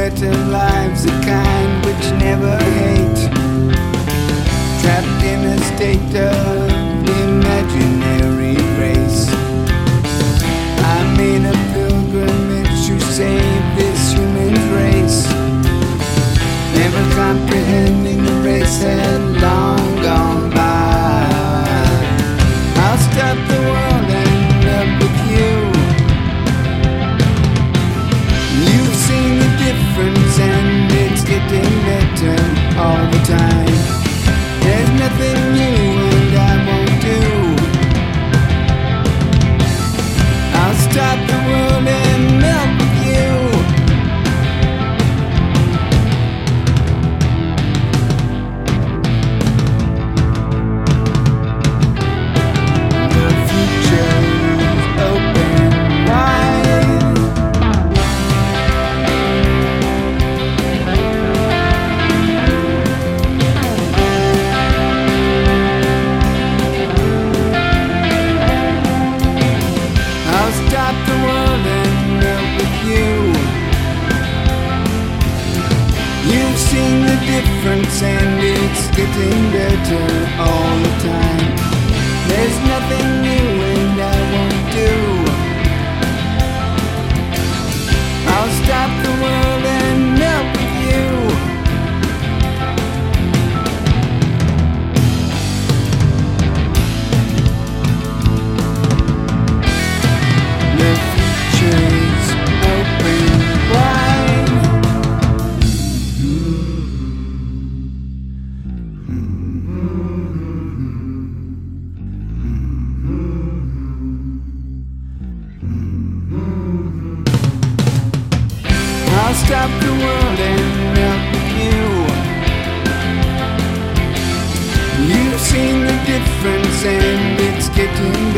better lives, the kind which never hate. Trapped in a state of imaginary grace, I made a pilgrimage to save this human race, never comprehending the race had long gone by. I'll stop the world and end up with you. You've seen the difference and it's getting better all the time. There's nothing new and I won't do. I'll stop the world and melt with you. The future's open wide. I'll stop the world and melt with you. You've seen the difference and it's getting better all the time. There's nothing new and I won't do. I'll stop the world and melt with you. The future's open wide. I'll stop the world and melt with you. You've seen the difference and it's getting